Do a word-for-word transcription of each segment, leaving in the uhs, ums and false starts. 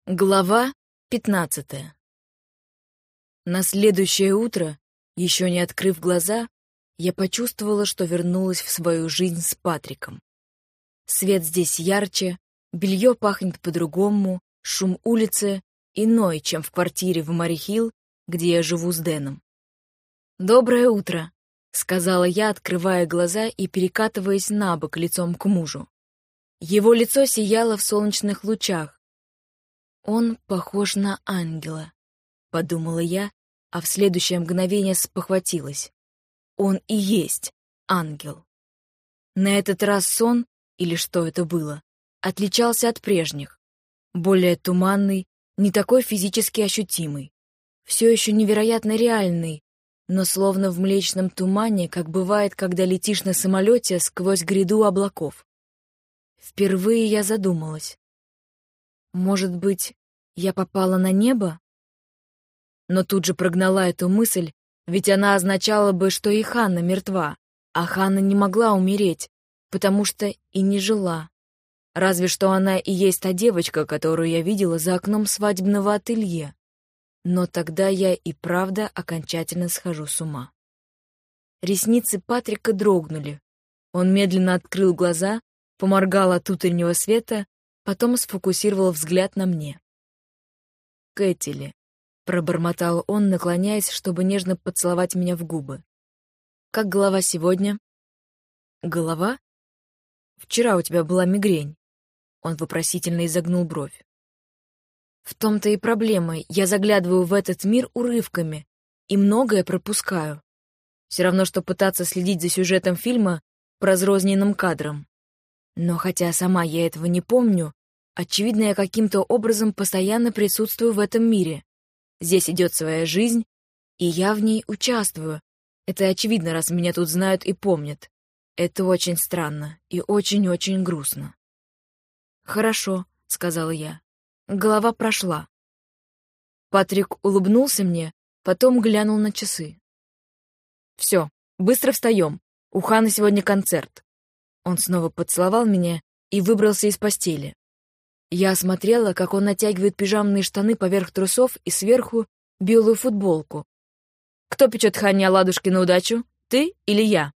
Глава пятнадцатая. На следующее утро, еще не открыв глаза, я почувствовала, что вернулась в свою жизнь с Патриком. Свет здесь ярче, белье пахнет по-другому, шум улицы иной, чем в квартире в Мари-Хилл, где я живу с Дэном. «Доброе утро», — сказала я, открывая глаза и перекатываясь на бок лицом к мужу. Его лицо сияло в солнечных лучах. «Он похож на ангела», — подумала я, а в следующее мгновение спохватилась. Он и есть ангел. На этот раз сон, или что это было, отличался от прежних. Более туманный, не такой физически ощутимый. Все еще невероятно реальный, но словно в млечном тумане, как бывает, когда летишь на самолете сквозь гряду облаков. Впервые я задумалась. Может быть, я попала на небо? Но тут же прогнала эту мысль, ведь она означала бы, что и Ханна мертва, а Ханна не могла умереть, потому что и не жила. Разве что она и есть та девочка, которую я видела за окном свадебного ателье. Но тогда я и правда окончательно схожу с ума. Ресницы Патрика дрогнули. Он медленно открыл глаза, поморгал от утреннего света, потом сфокусировал взгляд на мне. «Кэтили», — пробормотал он, наклоняясь, чтобы нежно поцеловать меня в губы. «Как голова сегодня?» «Голова? Вчера у тебя была мигрень». Он вопросительно изогнул бровь. «В том-то и проблема. Я заглядываю в этот мир урывками и многое пропускаю. Все равно, что пытаться следить за сюжетом фильма по разрозненным кадрам. Но хотя сама я этого не помню, очевидно, я каким-то образом постоянно присутствую в этом мире. Здесь идет своя жизнь, и я в ней участвую. Это очевидно, раз меня тут знают и помнят. Это очень странно и очень-очень грустно». «Хорошо», — сказала я. Голова прошла. Патрик улыбнулся мне, потом глянул на часы. «Все, быстро встаем. У Ханы сегодня концерт». Он снова поцеловал меня и выбрался из постели. Я осмотрела, как он натягивает пижамные штаны поверх трусов и сверху белую футболку. «Кто печет Хане оладушки на удачу? Ты или я?»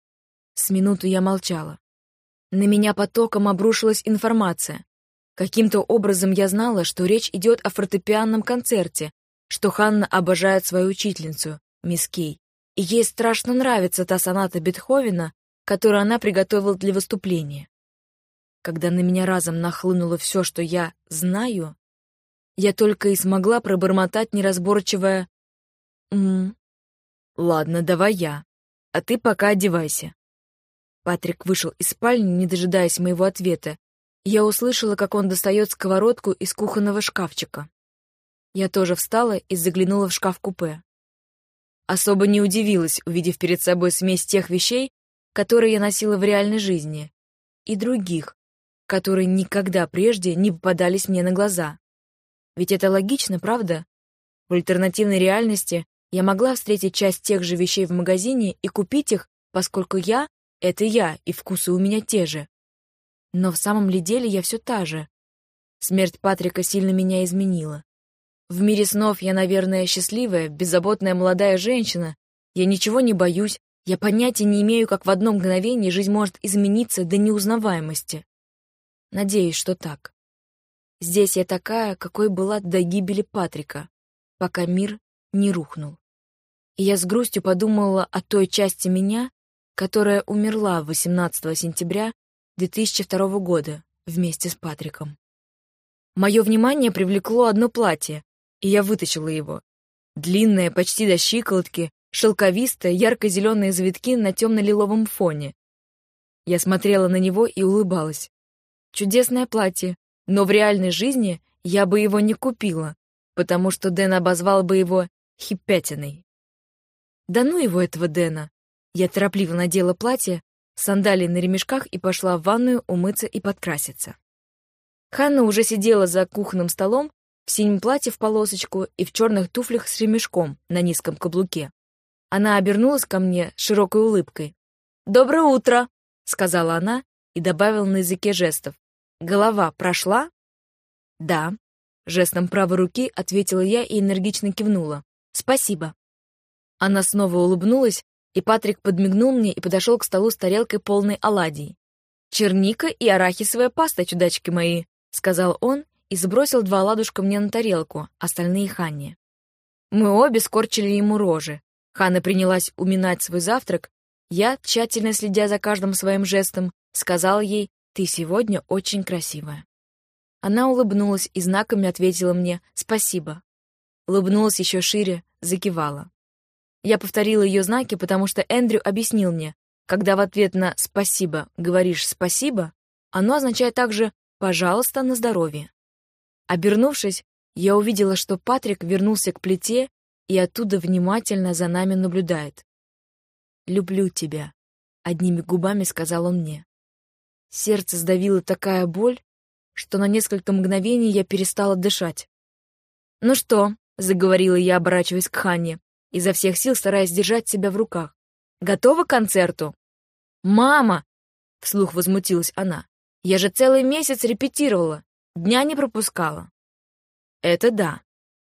С минуту я молчала. На меня потоком обрушилась информация. Каким-то образом я знала, что речь идет о фортепианном концерте, что Ханна обожает свою учительницу, мисс Кей, и ей страшно нравится та соната Бетховена, которую она приготовила для выступления. Когда на меня разом нахлынуло все, что я знаю, я только и смогла пробормотать неразборчивое «М-м». «Ладно, давай я, а ты пока одевайся». Патрик вышел из спальни, не дожидаясь моего ответа. Я услышала, как он достает сковородку из кухонного шкафчика. Я тоже встала и заглянула в шкаф-купе. Особо не удивилась, увидев перед собой смесь тех вещей, которые я носила в реальной жизни, и других, которые никогда прежде не попадались мне на глаза. Ведь это логично, правда? В альтернативной реальности я могла встретить часть тех же вещей в магазине и купить их, поскольку я — это я, и вкусы у меня те же. Но в самом ли деле я все та же? Смерть Патрика сильно меня изменила. В мире снов я, наверное, счастливая, беззаботная молодая женщина. Я ничего не боюсь, я понятия не имею, как в одно мгновение жизнь может измениться до неузнаваемости. Надеюсь, что так. Здесь я такая, какой была до гибели Патрика, пока мир не рухнул. И я с грустью подумала о той части меня, которая умерла восемнадцатого сентября две тысячи второго года вместе с Патриком. Мое внимание привлекло одно платье, и я вытащила его. Длинное, почти до щиколотки, шелковистое, ярко-зеленые завитки на темно-лиловом фоне. Я смотрела на него и улыбалась. Чудесное платье, но в реальной жизни я бы его не купила, потому что Дэн обозвал бы его хипятиной. Да ну его, этого Дэна. Я торопливо надела платье, сандалии на ремешках и пошла в ванную умыться и подкраситься. Ханна уже сидела за кухонным столом в синем платье в полосочку и в черных туфлях с ремешком на низком каблуке. Она обернулась ко мне с широкой улыбкой. «Доброе утро!» — сказала она и добавила на языке жестов. «Голова прошла?» «Да». Жестом правой руки ответила я и энергично кивнула. «Спасибо». Она снова улыбнулась, и Патрик подмигнул мне и подошел к столу с тарелкой полной оладий. «Черника и арахисовая паста, чудачки мои», — сказал он и сбросил два оладушка мне на тарелку, остальные Ханне. Мы обе скорчили ему рожи. Ханна принялась уминать свой завтрак. Я, тщательно следя за каждым своим жестом, сказал ей: «Ты сегодня очень красивая». Она улыбнулась и знаками ответила мне «спасибо». Улыбнулась еще шире, закивала. Я повторила ее знаки, потому что Эндрю объяснил мне, когда в ответ на «спасибо» говоришь «спасибо», оно означает также «пожалуйста, на здоровье». Обернувшись, я увидела, что Патрик вернулся к плите и оттуда внимательно за нами наблюдает. «Люблю тебя», — одними губами сказал он мне. Сердце сдавило такая боль, что на несколько мгновений я перестала дышать. «Ну что?» — заговорила я, оборачиваясь к Ханне, изо всех сил стараясь держать себя в руках. «Готова к концерту?» «Мама!» — вслух возмутилась она. «Я же целый месяц репетировала, дня не пропускала». «Это да».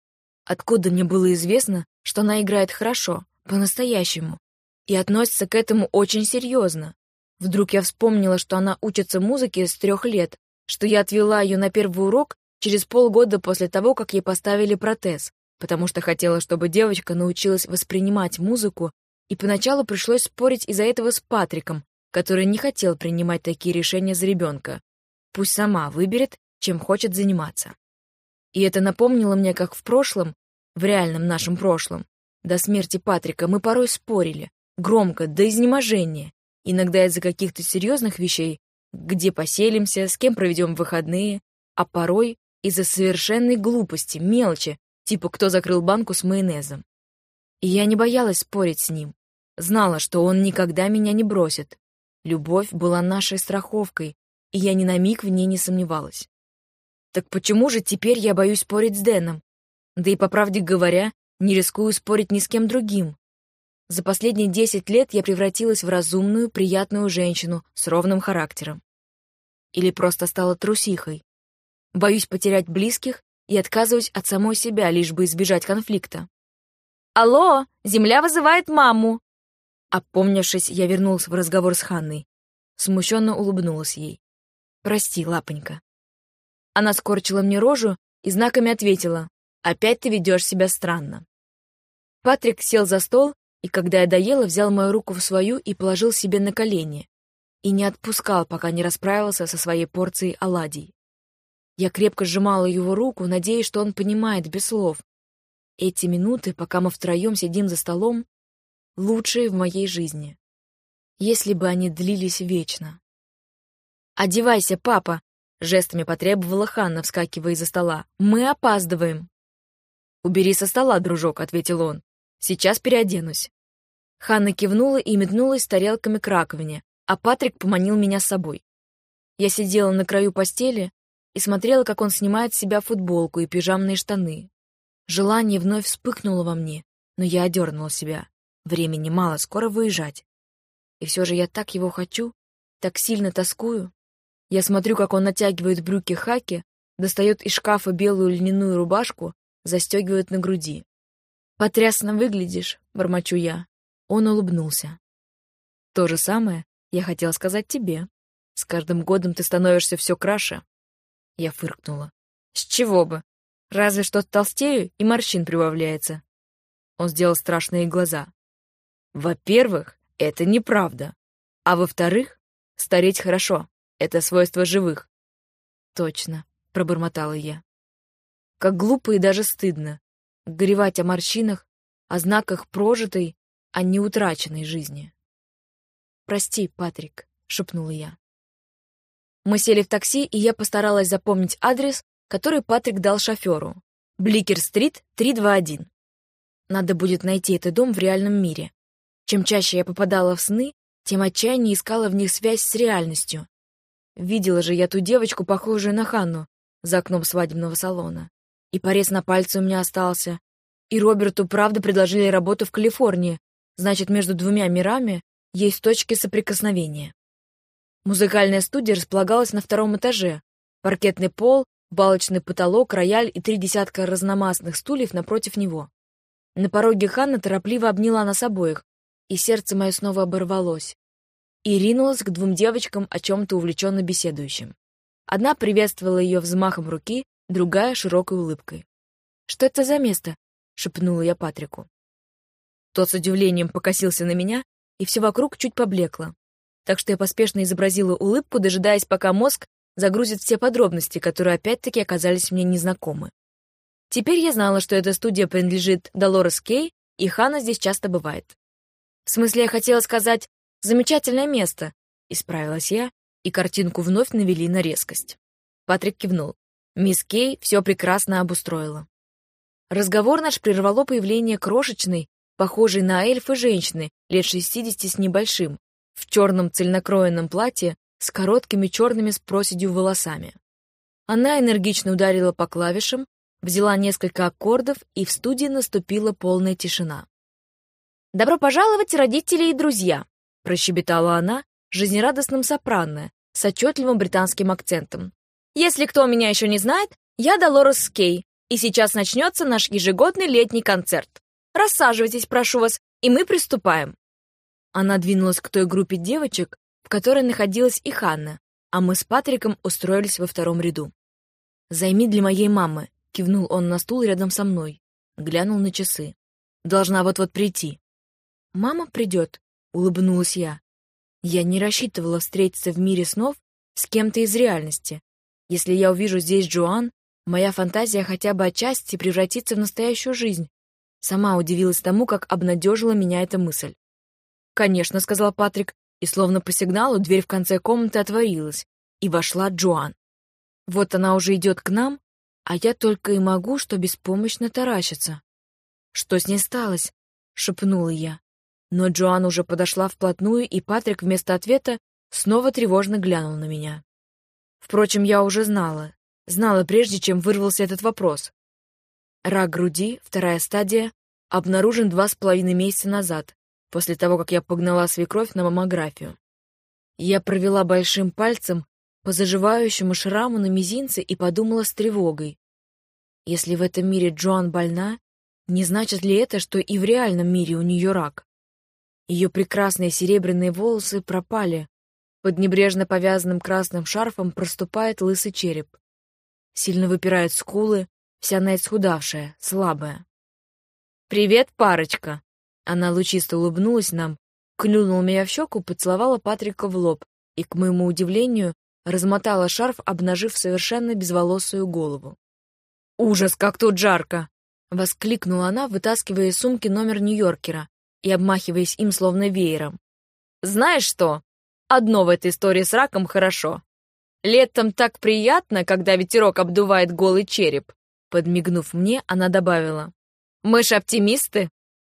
Откуда мне было известно, что она играет хорошо, по-настоящему, и относится к этому очень серьезно? Вдруг я вспомнила, что она учится музыке с трех лет, что я отвела ее на первый урок через полгода после того, как ей поставили протез, потому что хотела, чтобы девочка научилась воспринимать музыку, и поначалу пришлось спорить из-за этого с Патриком, который не хотел принимать такие решения за ребенка. Пусть сама выберет, чем хочет заниматься. И это напомнило мне, как в прошлом, в реальном нашем прошлом, до смерти Патрика мы порой спорили, громко, до изнеможения, иногда из-за каких-то серьезных вещей, где поселимся, с кем проведем выходные, а порой из-за совершенной глупости, мелочи, типа кто закрыл банку с майонезом. И я не боялась спорить с ним, знала, что он никогда меня не бросит. Любовь была нашей страховкой, и я ни на миг в ней не сомневалась. Так почему же теперь я боюсь спорить с Дэном? Да и, по правде говоря, не рискую спорить ни с кем другим. За последние десять лет я превратилась в разумную, приятную женщину с ровным характером. Или просто стала трусихой. Боюсь потерять близких и отказываюсь от самой себя, лишь бы избежать конфликта. «Алло, земля вызывает маму!» Опомнившись, я вернулась в разговор с Ханной. Смущенно улыбнулась ей. «Прости, лапонька». Она скорчила мне рожу и знаками ответила: «Опять ты ведешь себя странно». Патрик сел за стол, и когда я доела, взял мою руку в свою и положил себе на колени. И не отпускал, пока не расправился со своей порцией оладий. Я крепко сжимала его руку, надеясь, что он понимает без слов. Эти минуты, пока мы втроем сидим за столом, лучшие в моей жизни. Если бы они длились вечно. «Одевайся, папа!» — жестами потребовала Ханна, вскакивая из-за стола. «Мы опаздываем!» «Убери со стола, дружок», — ответил он. «Сейчас переоденусь». Ханна кивнула и метнулась с тарелками к раковине, а Патрик поманил меня с собой. Я сидела на краю постели и смотрела, как он снимает с себя футболку и пижамные штаны. Желание вновь вспыхнуло во мне, но я одернула себя. Времени мало, скоро выезжать. И все же я так его хочу, так сильно тоскую. Я смотрю, как он натягивает брюки хаки, достает из шкафа белую льняную рубашку, застегивает на груди. «Потрясно выглядишь», — бормочу я. Он улыбнулся. «То же самое я хотел сказать тебе. С каждым годом ты становишься все краше». Я фыркнула. «С чего бы? Разве что толстею, и морщин прибавляется». Он сделал страшные глаза. «Во-первых, это неправда. А во-вторых, стареть хорошо. Это свойство живых». «Точно», — пробормотала я. Как глупо и даже стыдно горевать о морщинах, о знаках прожитой, а не утраченной жизни. «Прости, Патрик», — шепнула я. Мы сели в такси, и я постаралась запомнить адрес, который Патрик дал шоферу. Бликер-стрит, три два один. Надо будет найти этот дом в реальном мире. Чем чаще я попадала в сны, тем отчаяннее искала в них связь с реальностью. Видела же я ту девочку, похожую на Ханну, за окном свадебного салона. И порез на пальце у меня остался. И Роберту правда предложили работу в Калифорнии. Значит, между двумя мирами есть точки соприкосновения. Музыкальная студия располагалась на втором этаже. Паркетный пол, балочный потолок, рояль и три десятка разномастных стульев напротив него. На пороге Ханна торопливо обняла нас обоих, и сердце мое снова оборвалось, и ринулась к двум девочкам, о чем-то увлеченно беседующим. Одна приветствовала ее взмахом руки, другая — широкой улыбкой. «Что это за место?» — шепнула я Патрику. Тот с удивлением покосился на меня, и все вокруг чуть поблекло. Так что я поспешно изобразила улыбку, дожидаясь, пока мозг загрузит все подробности, которые опять-таки оказались мне незнакомы. Теперь я знала, что эта студия принадлежит Долорес Кей, и Ханна здесь часто бывает. В смысле, я хотела сказать «замечательное место», — исправилась я, и картинку вновь навели на резкость. Патрик кивнул. Мисс Кей все прекрасно обустроила. Разговор наш прервало появление крошечной, похожей на эльфа женщины, лет шестидесяти с небольшим, в черном цельнокроенном платье с короткими черными с проседью волосами. Она энергично ударила по клавишам, взяла несколько аккордов, и в студии наступила полная тишина. «Добро пожаловать, родители и друзья!» — прощебетала она, жизнерадостным сопрано, с отчетливым британским акцентом. «Если кто меня еще не знает, я Долорес Кей, и сейчас начнется наш ежегодный летний концерт. Рассаживайтесь, прошу вас, и мы приступаем». Она двинулась к той группе девочек, в которой находилась и Ханна, а мы с Патриком устроились во втором ряду. «Займи для моей мамы», — кивнул он на стул рядом со мной, глянул на часы. «Должна вот-вот прийти». «Мама придет», — улыбнулась я. Я не рассчитывала встретиться в мире снов с кем-то из реальности. Если я увижу здесь Джоан, моя фантазия хотя бы отчасти превратится в настоящую жизнь. Сама удивилась тому, как обнадежила меня эта мысль. «Конечно», — сказал Патрик, и словно по сигналу дверь в конце комнаты отворилась, и вошла Джоан. Вот она уже идет к нам, а я только и могу, что беспомощно таращиться. «Что с ней сталось?» — шепнула я. Но Джоан уже подошла вплотную, и Патрик вместо ответа снова тревожно глянул на меня. Впрочем, я уже знала. Знала, прежде чем вырвался этот вопрос. Рак груди, вторая стадия, обнаружен два с половиной месяца назад, после того, как я погнала свекровь на маммографию. Я провела большим пальцем по заживающему шраму на мизинце и подумала с тревогой. Если в этом мире Джоан больна, не значит ли это, что и в реальном мире у нее рак? Ее прекрасные серебряные волосы пропали. Под небрежно повязанным красным шарфом проступает лысый череп. Сильно выпирают скулы, вся она исхудавшая, слабая. «Привет, парочка!» Она лучисто улыбнулась нам, клюнула меня в щеку, поцеловала Патрика в лоб и, к моему удивлению, размотала шарф, обнажив совершенно безволосую голову. «Ужас, как тут жарко!» — воскликнула она, вытаскивая из сумки номер Нью-Йоркера и обмахиваясь им словно веером. «Знаешь что? Одно в этой истории с раком хорошо. Летом так приятно, когда ветерок обдувает голый череп». Подмигнув мне, она добавила: «Мы ж оптимисты».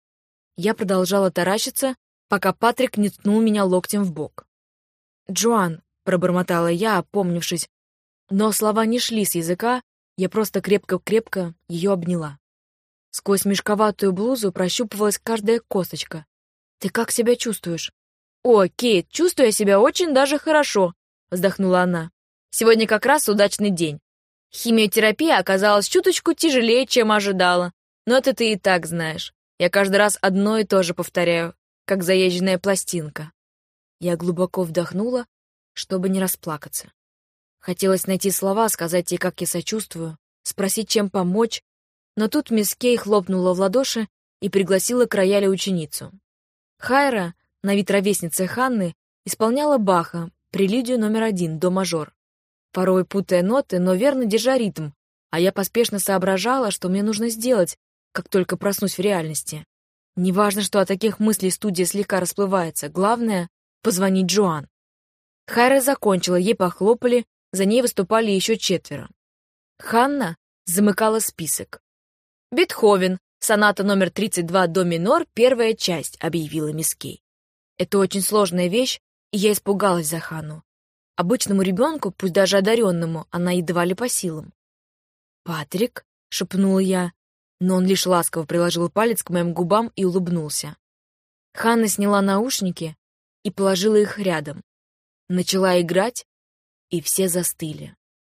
Я продолжала таращиться, пока Патрик не ткнул меня локтем в бок. «Джоан», — пробормотала я, опомнившись, но слова не шли с языка, я просто крепко-крепко ее обняла. Сквозь мешковатую блузу прощупывалась каждая косточка. «Ты как себя чувствуешь?» «О, Кейт, чувствую я себя очень даже хорошо», — вздохнула она. «Сегодня как раз удачный день. Химиотерапия оказалась чуточку тяжелее, чем ожидала, но это ты и так знаешь. Я каждый раз одно и то же повторяю, как заезженная пластинка». Я глубоко вдохнула, чтобы не расплакаться. Хотелось найти слова, сказать ей, как я сочувствую, спросить, чем помочь, но тут мисс Кей хлопнула в ладоши и пригласила к роялю ученицу. Хайра, на вид ровесница Ханны, исполняла Баха, прелюдию номер один, до мажор, порой путая ноты, но верно держа ритм, а я поспешно соображала, что мне нужно сделать, как только проснусь в реальности. Неважно, что от таких мыслей студия слегка расплывается, главное — позвонить Джоан. Хайра закончила, ей похлопали, за ней выступали еще четверо. Ханна замыкала список. «Бетховен, соната номер тридцать два до минор, первая часть», — объявила мисс Кей. Это очень сложная вещь, и я испугалась за Ханну. Обычному ребенку, пусть даже одаренному, она едва ли по силам. «Патрик», — шепнула я, но он лишь ласково приложил палец к моим губам и улыбнулся. Ханна сняла наушники и положила их рядом. Начала играть, и все застыли.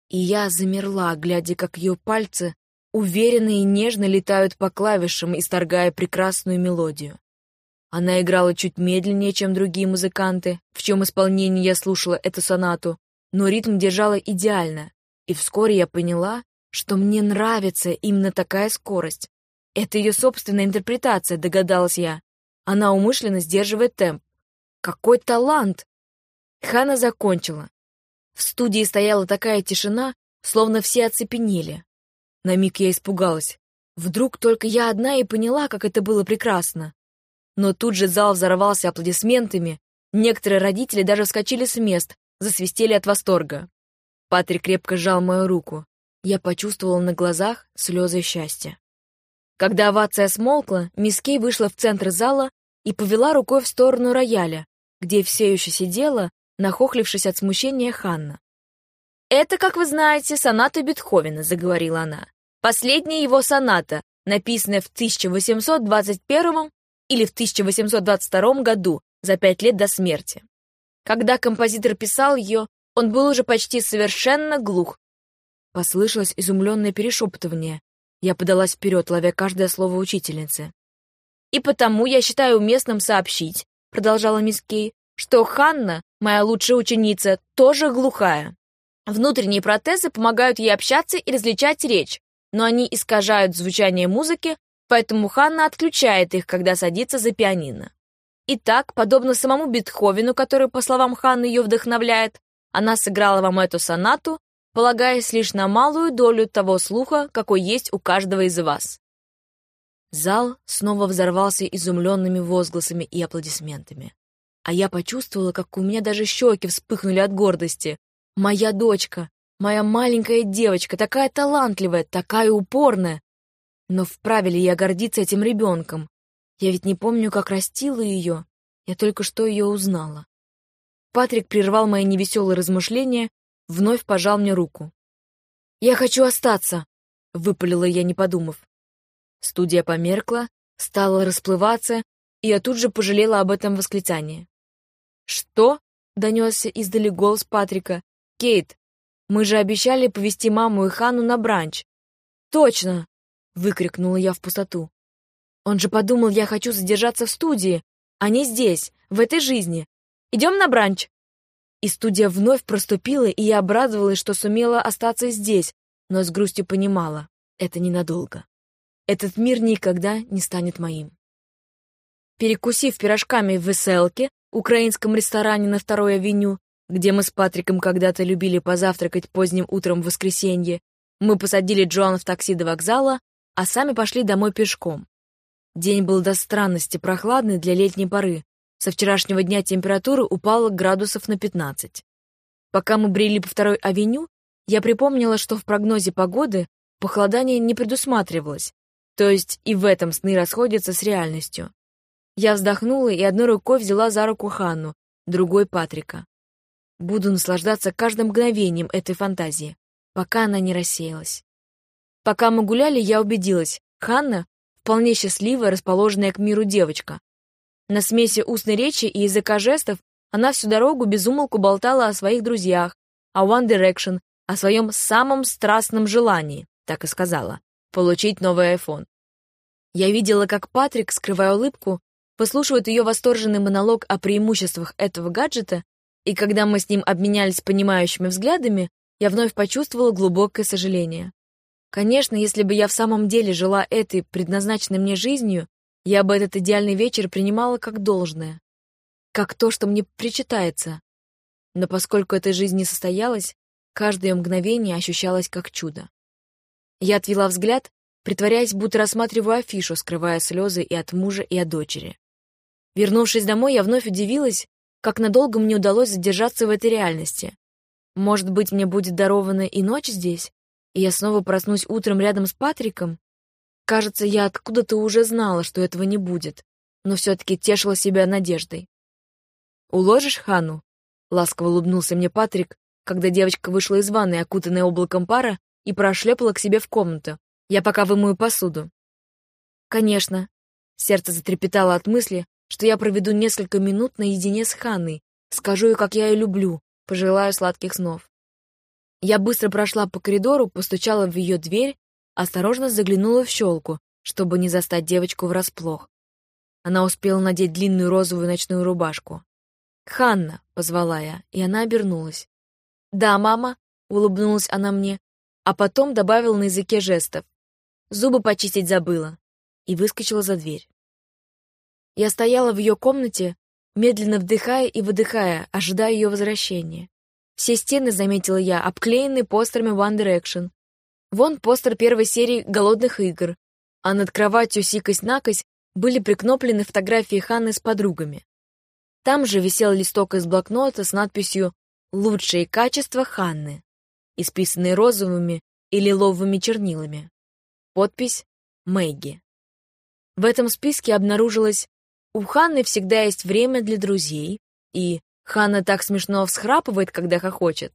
И я замерла, глядя, как ее пальцы уверенно и нежно летают по клавишам, исторгая прекрасную мелодию. Она играла чуть медленнее, чем другие музыканты, в чьем исполнении я слушала эту сонату, но ритм держала идеально, и вскоре я поняла, что мне нравится именно такая скорость. Это ее собственная интерпретация, догадалась я. Она умышленно сдерживает темп. Какой талант! Ханна закончила. В студии стояла такая тишина, словно все оцепенели. На миг я испугалась. Вдруг только я одна и поняла, как это было прекрасно. Но тут же зал взорвался аплодисментами, некоторые родители даже вскочили с мест, засвистели от восторга. Патрик крепко сжал мою руку. Я почувствовала на глазах слезы счастья. Когда овация смолкла, мисс Кей вышла в центр зала и повела рукой в сторону рояля, где все еще сидела, нахохлившись от смущения, Ханна. «Это, как вы знаете, соната Бетховена», — заговорила она. «Последняя его соната, написанная в тысяча восемьсот двадцать первом или в тысяча восемьсот двадцать втором году, за пять лет до смерти. Когда композитор писал ее, он был уже почти совершенно глух». Послышалось изумленное перешептывание. Я подалась вперед, ловя каждое слово учительницы. «И потому я считаю уместным сообщить», — продолжала мисс Кей, «что Ханна, моя лучшая ученица, тоже глухая. Внутренние протезы помогают ей общаться и различать речь, но они искажают звучание музыки, поэтому Ханна отключает их, когда садится за пианино. Итак, подобно самому Бетховену, который, по словам Ханны, ее вдохновляет, она сыграла вам эту сонату, полагаясь лишь на малую долю того слуха, какой есть у каждого из вас». Зал снова взорвался изумленными возгласами и аплодисментами. А я почувствовала, как у меня даже щеки вспыхнули от гордости. Моя дочка, моя маленькая девочка, такая талантливая, такая упорная. Но вправе ли я гордиться этим ребенком? Я ведь не помню, как растила ее. Я только что ее узнала. Патрик прервал мои невеселые размышления, вновь пожал мне руку. «Я хочу остаться», — выпалила я, не подумав. Студия померкла, стала расплываться, и я тут же пожалела об этом восклицании. «Что?» — донесся издали голос Патрика. «Кейт, мы же обещали повезти маму и Ханну на бранч». «Точно!» — выкрикнула я в пустоту. «Он же подумал, я хочу задержаться в студии, а не здесь, в этой жизни. Идем на бранч!» И студия вновь проступила, и я обрадовалась, что сумела остаться здесь, но с грустью понимала — это ненадолго. Этот мир никогда не станет моим. Перекусив пирожками в «Веселке», украинском ресторане на второй авеню, где мы с Патриком когда-то любили позавтракать поздним утром в воскресенье, мы посадили Джоан в такси до вокзала, а сами пошли домой пешком. День был до странности прохладный для летней поры. Со вчерашнего дня температура упала градусов на пятнадцать. Пока мы брели по второй авеню, я припомнила, что в прогнозе погоды похолодание не предусматривалось, то есть и в этом сны расходятся с реальностью. Я вздохнула и одной рукой взяла за руку Ханну, другой — Патрика. Буду наслаждаться каждым мгновением этой фантазии, пока она не рассеялась. Пока мы гуляли, я убедилась, Ханна — вполне счастливая, расположенная к миру девочка. На смеси устной речи и языка жестов она всю дорогу без умолку болтала о своих друзьях, о One Direction, о своем самом страстном желании, так и сказала, получить новый айфон. Я видела, как Патрик, скрывая улыбку, выслушивает ее восторженный монолог о преимуществах этого гаджета, и когда мы с ним обменялись понимающими взглядами, я вновь почувствовала глубокое сожаление. Конечно, если бы я в самом деле жила этой предназначенной мне жизнью, я бы этот идеальный вечер принимала как должное, как то, что мне причитается. Но поскольку эта жизнь не состоялась, каждое мгновение ощущалось как чудо. Я отвела взгляд, притворяясь, будто рассматриваю афишу, скрывая слезы и от мужа, и от дочери. Вернувшись домой, я вновь удивилась, как надолго мне удалось задержаться в этой реальности. Может быть, мне будет дарована и ночь здесь, и я снова проснусь утром рядом с Патриком? Кажется, я откуда-то уже знала, что этого не будет, но все-таки тешила себя надеждой. «Уложишь Ханну?» — ласково улыбнулся мне Патрик, когда девочка вышла из ванной, окутанная облаком пара, и прошлепала к себе в комнату. «Я пока вымою посуду». «Конечно». Сердце затрепетало от мысли, что я проведу несколько минут наедине с Ханной, скажу ей, как я ее люблю, пожелаю сладких снов. Я быстро прошла по коридору, постучала в ее дверь, осторожно заглянула в щелку, чтобы не застать девочку врасплох. Она успела надеть длинную розовую ночную рубашку. «Ханна!» — позвала я, и она обернулась. «Да, мама!» — улыбнулась она мне, а потом добавила на языке жестов. «Зубы почистить забыла!» и выскочила за дверь. Я стояла в ее комнате, медленно вдыхая и выдыхая, ожидая ее возвращения. Все стены, заметила я, обклеены постерами One Direction. Вон постер первой серии «Голодных игр», а над кроватью сикость-накость были прикноплены фотографии Ханны с подругами. Там же висел листок из блокнота с надписью «Лучшие качества Ханны», исписанные розовыми и лиловыми чернилами. Подпись «Мэгги». В этом списке обнаружилось «У Ханны всегда есть время для друзей» и «Ханна так смешно всхрапывает, когда хохочет».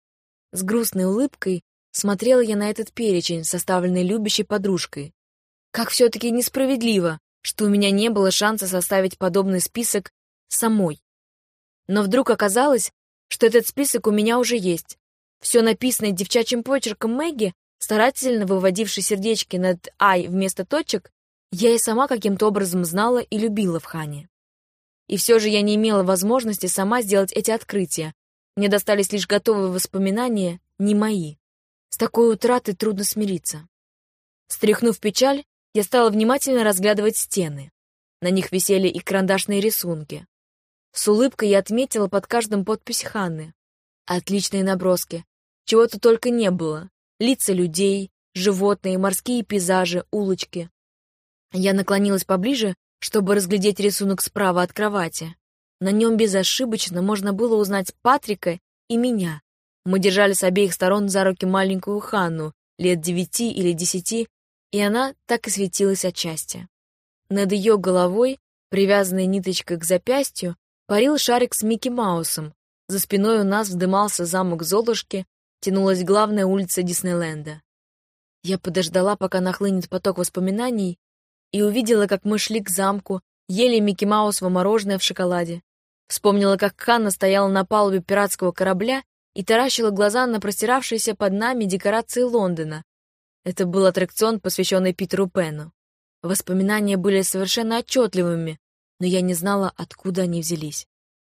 С грустной улыбкой смотрела я на этот перечень, составленный любящей подружкой. Как все-таки несправедливо, что у меня не было шанса составить подобный список самой. Но вдруг оказалось, что этот список у меня уже есть. Все написанное девчачьим почерком Мэгги, старательно выводившей сердечки над «ай» вместо точек, я и сама каким-то образом знала и любила в Хане. И все же я не имела возможности сама сделать эти открытия. Мне достались лишь готовые воспоминания, не мои. С такой утратой трудно смириться. Стряхнув печаль, я стала внимательно разглядывать стены. На них висели и карандашные рисунки. С улыбкой я отметила под каждым подпись Ханны. Отличные наброски. Чего-то только не было. Лица людей, животные, морские пейзажи, улочки. Я наклонилась поближе, чтобы разглядеть рисунок справа от кровати. На нем безошибочно можно было узнать Патрика и меня. Мы держали с обеих сторон за руки маленькую Ханну, лет девяти или десяти, и она так и светилась от счастья. Над ее головой, привязанной ниточкой к запястью, парил шарик с Микки Маусом. За спиной у нас вздымался замок Золушки, тянулась главная улица Диснейленда. Я подождала, пока нахлынет поток воспоминаний, и увидела, как мы шли к замку, ели Микки Маусово мороженое в шоколаде. Вспомнила, как Ханна стояла на палубе пиратского корабля и таращила глаза на простиравшиеся под нами декорации Лондона. Это был аттракцион, посвященный Питеру Пэну. Воспоминания были совершенно отчетливыми, но я не знала, откуда они взялись.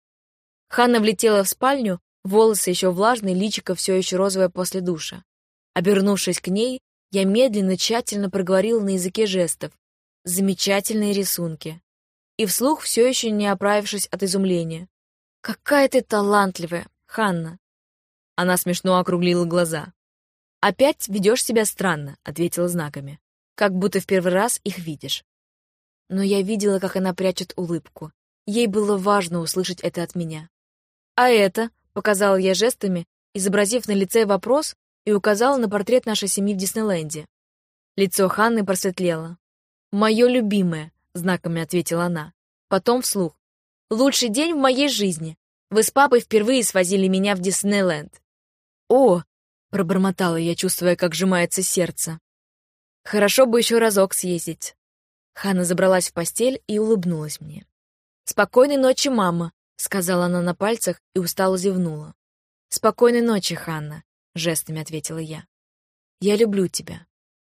Ханна влетела в спальню, волосы еще влажные, личико все еще розовое после душа. Обернувшись к ней, я медленно, тщательно проговорила на языке жестов. Замечательные рисунки. И вслух, все еще не оправившись от изумления. «Какая ты талантливая, Ханна!» Она смешно округлила глаза. «Опять ведешь себя странно», — ответила знаками. «Как будто в первый раз их видишь». Но я видела, как она прячет улыбку. Ей было важно услышать это от меня. «А это?» — показала я жестами, изобразив на лице вопрос, и указала на портрет нашей семьи в Диснейленде. Лицо Ханны просветлело. «Мое любимое», — знаками ответила она. Потом вслух. «Лучший день в моей жизни. Вы с папой впервые свозили меня в Диснейленд». «О!» — пробормотала я, чувствуя, как сжимается сердце. «Хорошо бы еще разок съездить». Ханна забралась в постель и улыбнулась мне. «Спокойной ночи, мама», — сказала она на пальцах и устало зевнула. «Спокойной ночи, Ханна», — жестами ответила я. «Я люблю тебя».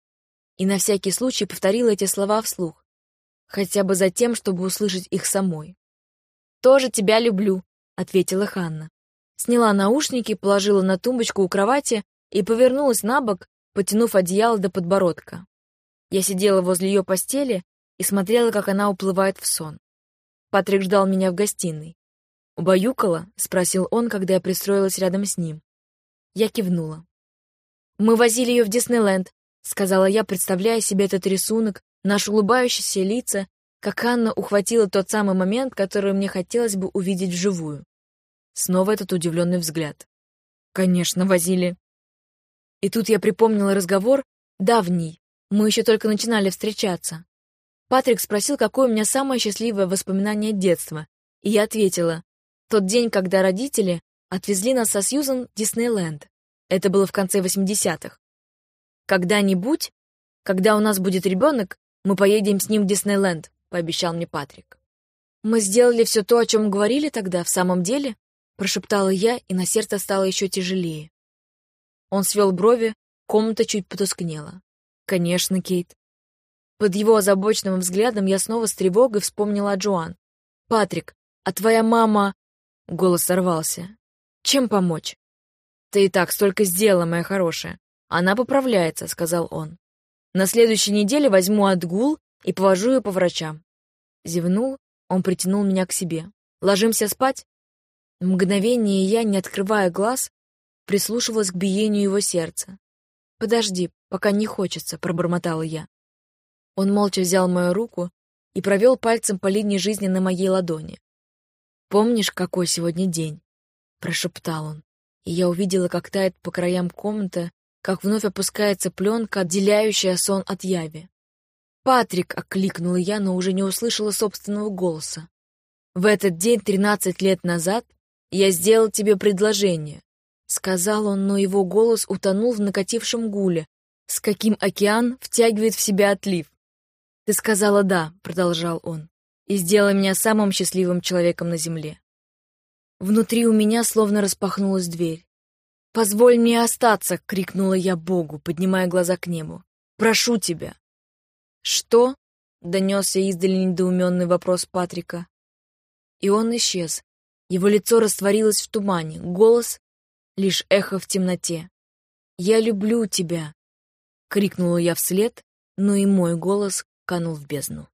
И на всякий случай повторила эти слова вслух, хотя бы за тем, чтобы услышать их самой. «Тоже тебя люблю», — ответила Ханна. Сняла наушники, положила на тумбочку у кровати и повернулась на бок, потянув одеяло до подбородка. Я сидела возле ее постели и смотрела, как она уплывает в сон. Патрик ждал меня в гостиной. «Убаюкала?» — спросил он, когда я пристроилась рядом с ним. Я кивнула. «Мы возили ее в Диснейленд», — сказала я, представляя себе этот рисунок, наши улыбающиеся лица, как Анна ухватила тот самый момент, который мне хотелось бы увидеть вживую. Снова этот удивленный взгляд. «Конечно, возили». И тут я припомнила разговор давний, мы еще только начинали встречаться. Патрик спросил, какое у меня самое счастливое воспоминание детства, и я ответила, тот день, когда родители отвезли нас со Сьюзан в Диснейленд. Это было в конце восьмидесятых. «Когда-нибудь, когда у нас будет ребенок, мы поедем с ним в Диснейленд», — пообещал мне Патрик. «Мы сделали все то, о чем говорили тогда, в самом деле?» — прошептала я, и на сердце стало еще тяжелее. Он свел брови, комната чуть потускнела. «Конечно, Кейт». Под его озабоченным взглядом я снова с тревогой вспомнила о Джоан. «Патрик, а твоя мама...» Голос сорвался. «Чем помочь?» «Ты и так столько сделала, моя хорошая. Она поправляется», — сказал он. «На следующей неделе возьму отгул и повожу ее по врачам». Зевнул, он притянул меня к себе. «Ложимся спать?» В мгновение я, не открывая глаз, прислушивалась к биению его сердца. «Подожди, пока не хочется», — пробормотала я. Он молча взял мою руку и провел пальцем по линии жизни на моей ладони. «Помнишь, какой сегодня день?» — прошептал он, и я увидела, как тает по краям комната, как вновь опускается пленка, отделяющая сон от яви. «Патрик!» — окликнула я, но уже не услышала собственного голоса. «В этот день, тринадцать лет назад, я сделал тебе предложение», — сказал он, но его голос утонул в накатившем гуле, с каким океан втягивает в себя отлив. «Ты сказала «да», — продолжал он, — «и сделала меня самым счастливым человеком на земле». Внутри у меня словно распахнулась дверь. «Позволь мне остаться!» — крикнула я Богу, поднимая глаза к небу. «Прошу тебя!» «Что?» — донесся издали недоуменный вопрос Патрика. И он исчез. Его лицо растворилось в тумане, голос — лишь эхо в темноте. «Я люблю тебя!» — крикнула я вслед, но и мой голос канул в бездну.